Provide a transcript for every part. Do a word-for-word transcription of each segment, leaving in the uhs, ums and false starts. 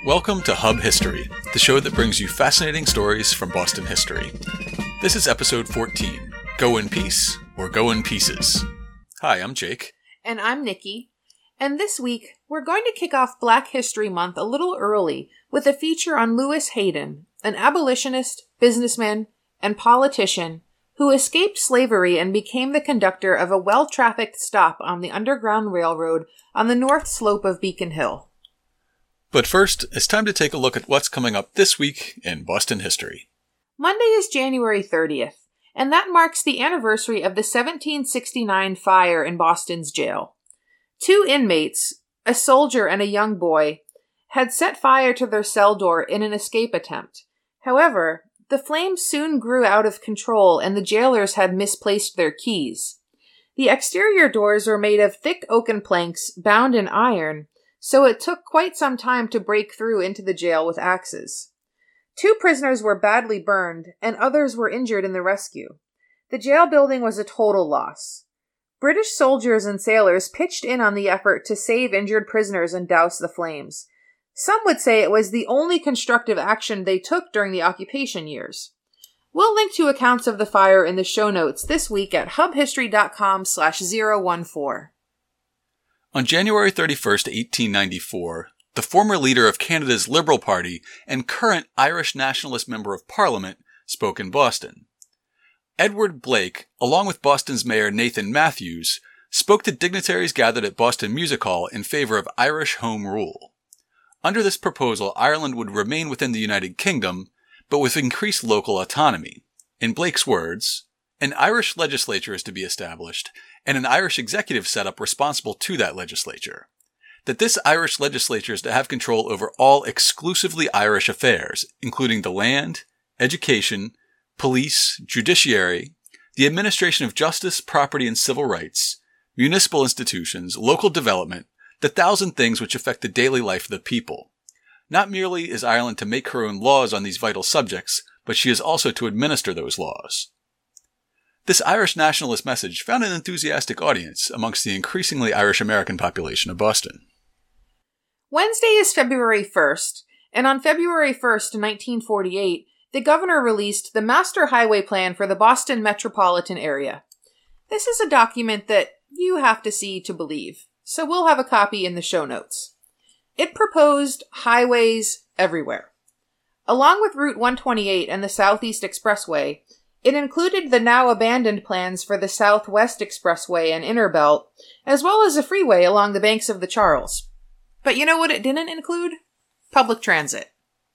Welcome to Hub History, the show that brings you fascinating stories from Boston history. This is episode fourteen, Go in Peace or Go in Pieces. Hi, I'm Jake. And I'm Nikki. And this week, we're going to kick off Black History Month a little early with a feature on Lewis Hayden, an abolitionist, businessman, and politician who escaped slavery and became the conductor of a well-trafficked stop on the Underground Railroad on the north slope of Beacon Hill. But first, it's time to take a look at what's coming up this week in Boston history. Monday is January thirtieth, and that marks the anniversary of the seventeen sixty-nine fire in Boston's jail. Two inmates, a soldier and a young boy, had set fire to their cell door in an escape attempt. However, the flames soon grew out of control and the jailers had misplaced their keys. The exterior doors were made of thick oaken planks bound in iron, so it took quite some time to break through into the jail with axes. Two prisoners were badly burned, and others were injured in the rescue. The jail building was a total loss. British soldiers and sailors pitched in on the effort to save injured prisoners and douse the flames. Some would say it was the only constructive action they took during the occupation years. We'll link to accounts of the fire in the show notes this week at hubhistory.com slash 014. On January thirty-first, eighteen ninety-four, the former leader of Canada's Liberal Party and current Irish Nationalist Member of Parliament spoke in Boston. Edward Blake, along with Boston's Mayor Nathan Matthews, spoke to dignitaries gathered at Boston Music Hall in favor of Irish Home Rule. Under this proposal, Ireland would remain within the United Kingdom, but with increased local autonomy. In Blake's words, an Irish legislature is to be established, and an Irish executive set up responsible to that legislature. That this Irish legislature is to have control over all exclusively Irish affairs, including the land, education, police, judiciary, the administration of justice, property, and civil rights, municipal institutions, local development, the thousand things which affect the daily life of the people. Not merely is Ireland to make her own laws on these vital subjects, but she is also to administer those laws. This Irish nationalist message found an enthusiastic audience amongst the increasingly Irish-American population of Boston. Wednesday is February first, and on February first, nineteen forty-eight, the governor released the Master Highway Plan for the Boston metropolitan area. This is a document that you have to see to believe, so we'll have a copy in the show notes. It proposed highways everywhere. Along with Route one twenty-eight and the Southeast Expressway, it included the now abandoned plans for the Southwest Expressway and Inner Belt, as well as a freeway along the banks of the Charles. But you know what it didn't include? Public transit.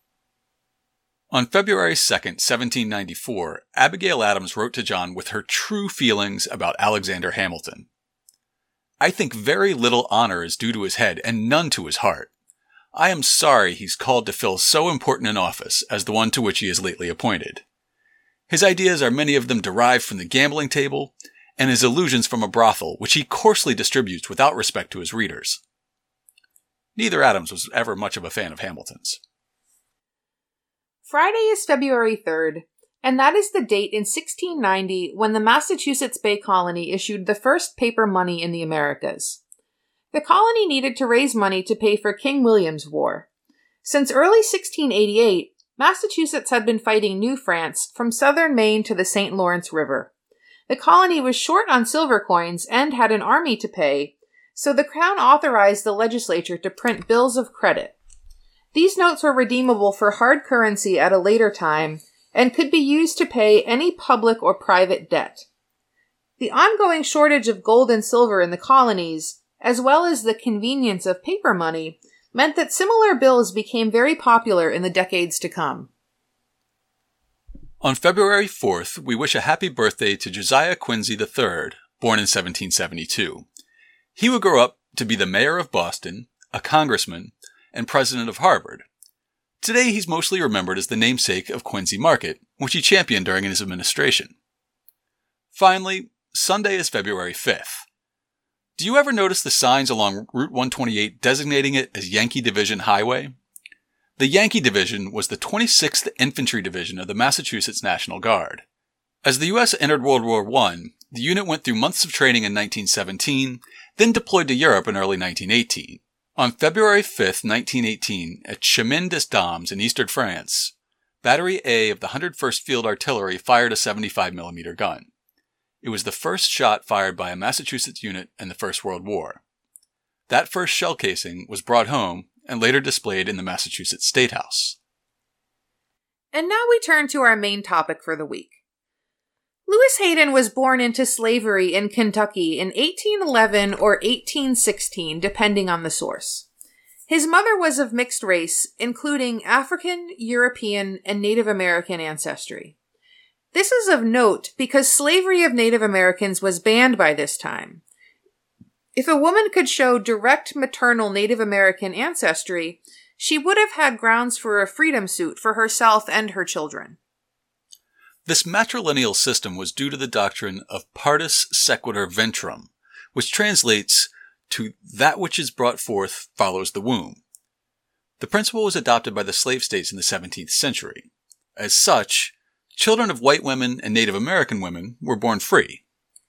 On February second, seventeen ninety-four, Abigail Adams wrote to John with her true feelings about Alexander Hamilton. I think very little honor is due to his head and none to his heart. I am sorry he's called to fill so important an office as the one to which he is lately appointed. His ideas are many of them derived from the gambling table, and his illusions from a brothel, which he coarsely distributes without respect to his readers. Neither Adams was ever much of a fan of Hamilton's. Friday is February third, and that is the date in sixteen ninety when the Massachusetts Bay Colony issued the first paper money in the Americas. The colony needed to raise money to pay for King William's War. Since early sixteen eighty-eight, Massachusetts had been fighting New France from southern Maine to the Saint Lawrence River. The colony was short on silver coins and had an army to pay, so the Crown authorized the legislature to print bills of credit. These notes were redeemable for hard currency at a later time and could be used to pay any public or private debt. The ongoing shortage of gold and silver in the colonies, as well as the convenience of paper money, meant that similar bills became very popular in the decades to come. On February fourth, we wish a happy birthday to Josiah Quincy the third, born in seventeen seventy-two. He would grow up to be the mayor of Boston, a congressman, and president of Harvard. Today he's mostly remembered as the namesake of Quincy Market, which he championed during his administration. Finally, Sunday is February fifth. Do you ever notice the signs along Route one twenty-eight designating it as Yankee Division Highway? The Yankee Division was the twenty-sixth Infantry Division of the Massachusetts National Guard. As the U S entered World War One, the unit went through months of training in nineteen seventeen, then deployed to Europe in early nineteen eighteen. On February fifth, nineteen eighteen, at Chemin des Dames in eastern France, Battery A of the one hundred first Field Artillery fired a seventy-five millimeter gun. It was the first shot fired by a Massachusetts unit in the First World War. That first shell casing was brought home and later displayed in the Massachusetts State House. And now we turn to our main topic for the week. Lewis Hayden was born into slavery in Kentucky in eighteen eleven or eighteen sixteen, depending on the source. His mother was of mixed race, including African, European, and Native American ancestry. This is of note because slavery of Native Americans was banned by this time. If a woman could show direct maternal Native American ancestry, she would have had grounds for a freedom suit for herself and her children. This matrilineal system was due to the doctrine of partus sequitur ventrum, which translates to that which is brought forth follows the womb. The principle was adopted by the slave states in the seventeenth century. As such, children of white women and Native American women were born free.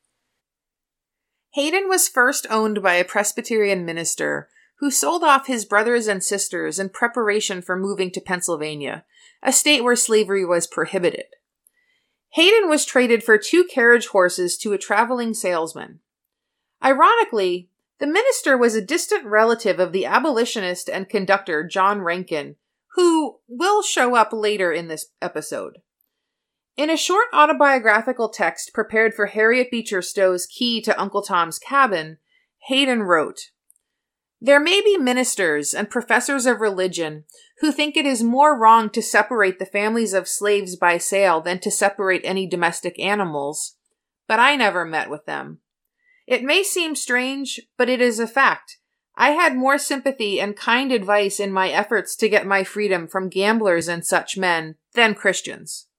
Hayden was first owned by a Presbyterian minister who sold off his brothers and sisters in preparation for moving to Pennsylvania, a state where slavery was prohibited. Hayden was traded for two carriage horses to a traveling salesman. Ironically, the minister was a distant relative of the abolitionist and conductor John Rankin, who will show up later in this episode. In a short autobiographical text prepared for Harriet Beecher Stowe's Key to Uncle Tom's Cabin, Hayden wrote, "There may be ministers and professors of religion who think it is more wrong to separate the families of slaves by sale than to separate any domestic animals, but I never met with them. It may seem strange, but it is a fact. I had more sympathy and kind advice in my efforts to get my freedom from gamblers and such men than Christians."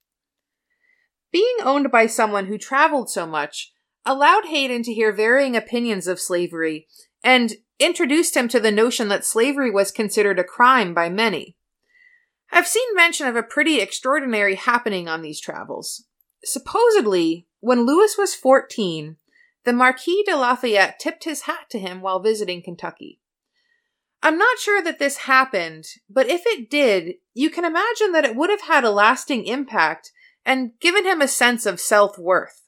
Being owned by someone who traveled so much allowed Hayden to hear varying opinions of slavery and introduced him to the notion that slavery was considered a crime by many. I've seen mention of a pretty extraordinary happening on these travels. Supposedly, when Lewis was fourteen, the Marquis de Lafayette tipped his hat to him while visiting Kentucky. I'm not sure that this happened, but if it did, you can imagine that it would have had a lasting impact and given him a sense of self-worth.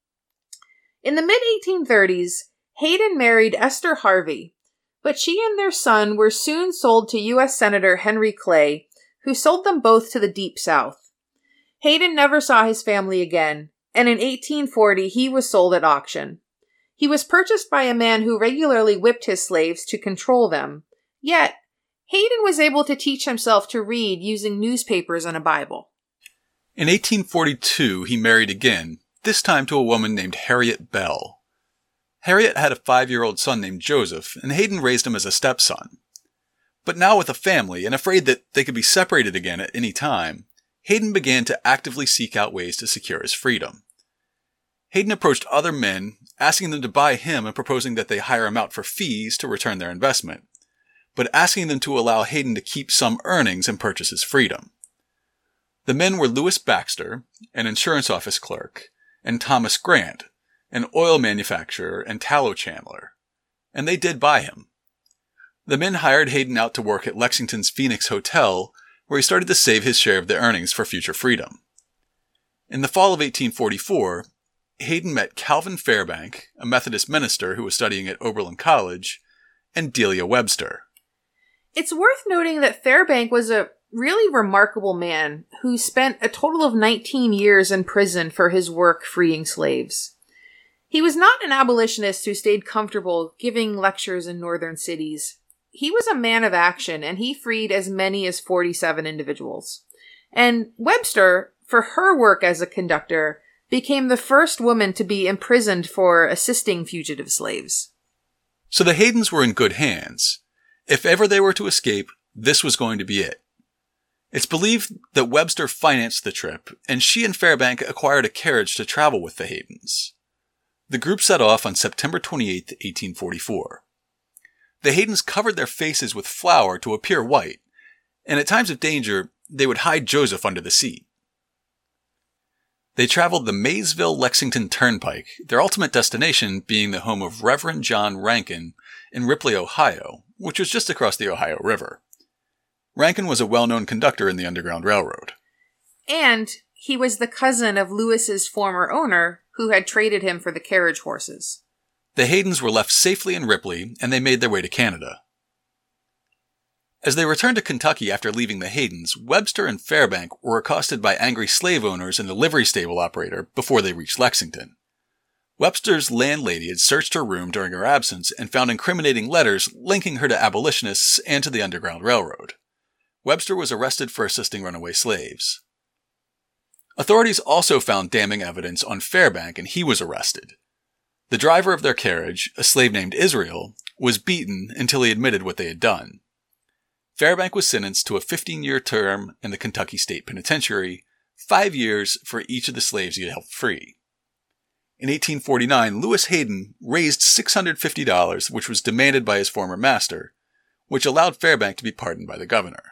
In the mid eighteen thirties, Hayden married Esther Harvey, but she and their son were soon sold to U S Senator Henry Clay, who sold them both to the Deep South. Hayden never saw his family again, and in eighteen forty he was sold at auction. He was purchased by a man who regularly whipped his slaves to control them, yet Hayden was able to teach himself to read using newspapers and a Bible. In eighteen forty-two, he married again, this time to a woman named Harriet Bell. Harriet had a five-year-old son named Joseph, and Hayden raised him as a stepson. But now with a family, and afraid that they could be separated again at any time, Hayden began to actively seek out ways to secure his freedom. Hayden approached other men, asking them to buy him and proposing that they hire him out for fees to return their investment, but asking them to allow Hayden to keep some earnings and purchase his freedom. The men were Louis Baxter, an insurance office clerk, and Thomas Grant, an oil manufacturer and tallow chandler, and they did buy him. The men hired Hayden out to work at Lexington's Phoenix Hotel, where he started to save his share of the earnings for future freedom. In the fall of eighteen forty-four, Hayden met Calvin Fairbank, a Methodist minister who was studying at Oberlin College, and Delia Webster. It's worth noting that Fairbank was a really remarkable man who spent a total of nineteen years in prison for his work freeing slaves. He was not an abolitionist who stayed comfortable giving lectures in northern cities. He was a man of action, and he freed as many as forty-seven individuals. And Webster, for her work as a conductor, became the first woman to be imprisoned for assisting fugitive slaves. So the Haydens were in good hands. If ever they were to escape, this was going to be it. It's believed that Webster financed the trip, and she and Fairbank acquired a carriage to travel with the Haydens. The group set off on September twenty-eighth, eighteen forty-four. The Haydens covered their faces with flour to appear white, and at times of danger, they would hide Joseph under the seat. They traveled the Maysville-Lexington Turnpike, their ultimate destination being the home of Reverend John Rankin in Ripley, Ohio, which was just across the Ohio River. Rankin was a well-known conductor in the Underground Railroad. And he was the cousin of Lewis's former owner, who had traded him for the carriage horses. The Haydens were left safely in Ripley, and they made their way to Canada. As they returned to Kentucky after leaving the Haydens, Webster and Fairbank were accosted by angry slave owners and the livery stable operator before they reached Lexington. Webster's landlady had searched her room during her absence and found incriminating letters linking her to abolitionists and to the Underground Railroad. Webster was arrested for assisting runaway slaves. Authorities also found damning evidence on Fairbank, and he was arrested. The driver of their carriage, a slave named Israel, was beaten until he admitted what they had done. Fairbank was sentenced to a fifteen-year term in the Kentucky State Penitentiary, five years for each of the slaves he had helped free. In eighteen forty-nine, Lewis Hayden raised six hundred fifty dollars, which was demanded by his former master, which allowed Fairbank to be pardoned by the governor.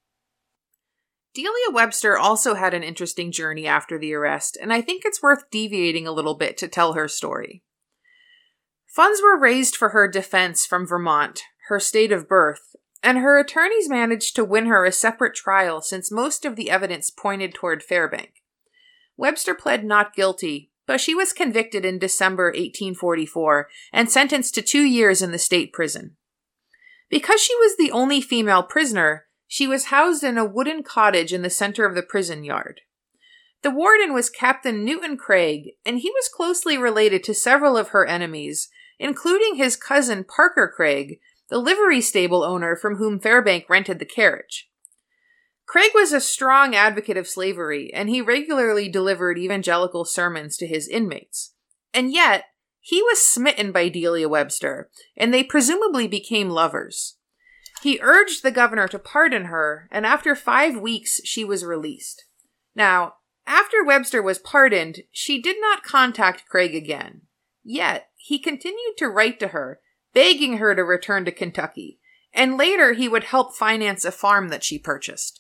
Delia Webster also had an interesting journey after the arrest, and I think it's worth deviating a little bit to tell her story. Funds were raised for her defense from Vermont, her state of birth, and her attorneys managed to win her a separate trial since most of the evidence pointed toward Fairbank. Webster pled not guilty, but she was convicted in December eighteen forty-four and sentenced to two years in the state prison. Because she was the only female prisoner, she was housed in a wooden cottage in the center of the prison yard. The warden was Captain Newton Craig, and he was closely related to several of her enemies, including his cousin Parker Craig, the livery stable owner from whom Fairbank rented the carriage. Craig was a strong advocate of slavery, and he regularly delivered evangelical sermons to his inmates. And yet, he was smitten by Delia Webster, and they presumably became lovers. He urged the governor to pardon her, and after five weeks she was released. Now, after Webster was pardoned, she did not contact Craig again. Yet, he continued to write to her, begging her to return to Kentucky, and later he would help finance a farm that she purchased.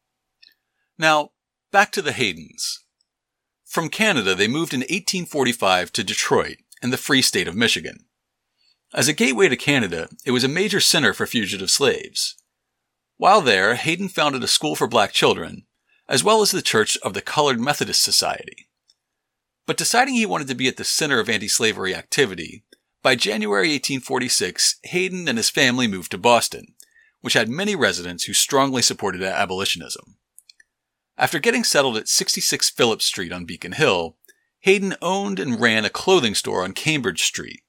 Now, back to the Haydens. From Canada, they moved in eighteen forty-five to Detroit, in the Free State of Michigan. As a gateway to Canada, it was a major center for fugitive slaves. While there, Hayden founded a school for black children, as well as the Church of the Colored Methodist Society. But deciding he wanted to be at the center of anti-slavery activity, by January eighteen forty-six, Hayden and his family moved to Boston, which had many residents who strongly supported abolitionism. After getting settled at sixty-six Phillips Street on Beacon Hill, Hayden owned and ran a clothing store on Cambridge Street.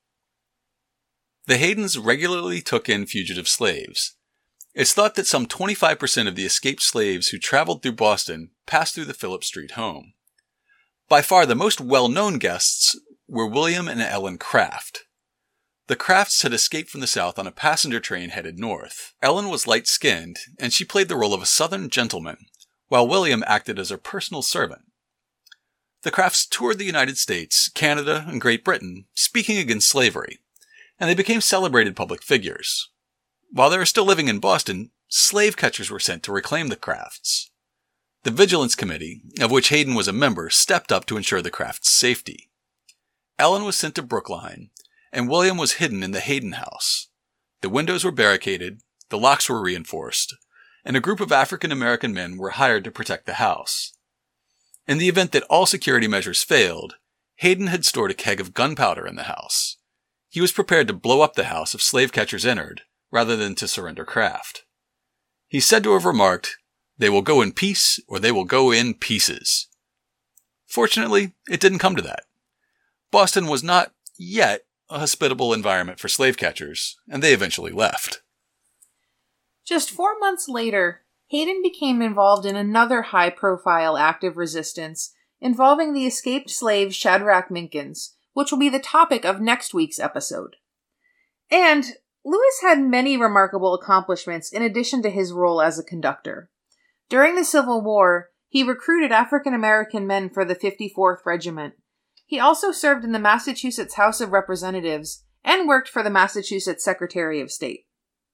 The Haydens regularly took in fugitive slaves. It's thought that some twenty-five percent of the escaped slaves who traveled through Boston passed through the Phillips Street home. By far the most well-known guests were William and Ellen Craft. The Crafts had escaped from the South on a passenger train headed north. Ellen was light-skinned, and she played the role of a Southern gentleman, while William acted as her personal servant. The Crafts toured the United States, Canada, and Great Britain, speaking against slavery, and they became celebrated public figures. While they were still living in Boston, slave catchers were sent to reclaim the Crafts. The Vigilance Committee, of which Hayden was a member, stepped up to ensure the Crafts' safety. Ellen was sent to Brookline, and William was hidden in the Hayden house. The windows were barricaded, the locks were reinforced, and a group of African-American men were hired to protect the house. In the event that all security measures failed, Hayden had stored a keg of gunpowder in the house. He was prepared to blow up the house if slave catchers entered, rather than to surrender Craft. He's said to have remarked, "They will go in peace, or they will go in pieces." Fortunately, it didn't come to that. Boston was not yet a hospitable environment for slave catchers, and they eventually left. Just four months later, Hayden became involved in another high-profile act of resistance involving the escaped slave Shadrach Minkins, which will be the topic of next week's episode. And Lewis had many remarkable accomplishments in addition to his role as a conductor. During the Civil War, he recruited African-American men for the fifty-fourth Regiment. He also served in the Massachusetts House of Representatives and worked for the Massachusetts Secretary of State.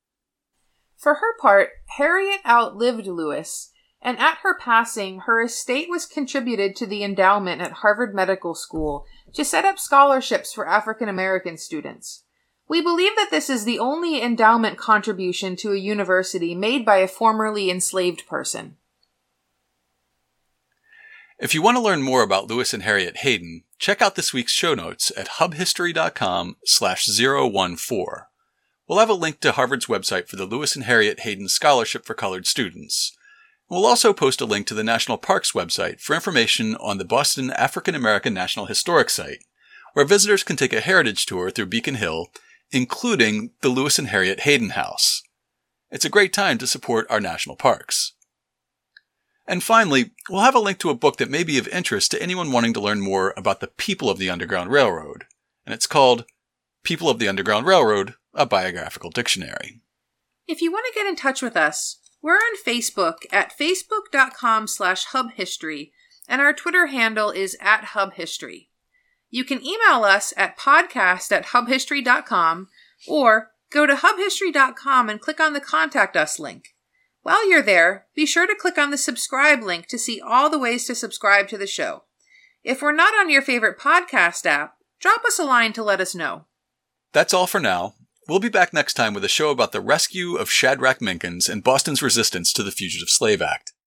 For her part, Harriet outlived Lewis, and at her passing, her estate was contributed to the endowment at Harvard Medical School to set up scholarships for African American students. We believe that this is the only endowment contribution to a university made by a formerly enslaved person. If you want to learn more about Lewis and Harriet Hayden, check out this week's show notes at hubhistory.com slash 014. We'll have a link to Harvard's website for the Lewis and Harriet Hayden Scholarship for Colored Students. We'll also post a link to the National Parks website for information on the Boston African American National Historic Site, where visitors can take a heritage tour through Beacon Hill, including the Lewis and Harriet Hayden House. It's a great time to support our national parks. And finally, we'll have a link to a book that may be of interest to anyone wanting to learn more about the people of the Underground Railroad, and it's called People of the Underground Railroad, a Biographical Dictionary. If you want to get in touch with us, we're on Facebook at facebook.com slash hubhistory, and our Twitter handle is at hubhistory. You can email us at podcast at hubhistory dot com or go to hubhistory dot com and click on the Contact Us link. While you're there, be sure to click on the subscribe link to see all the ways to subscribe to the show. If we're not on your favorite podcast app, drop us a line to let us know. That's all for now. We'll be back next time with a show about the rescue of Shadrach Minkins and Boston's resistance to the Fugitive Slave Act.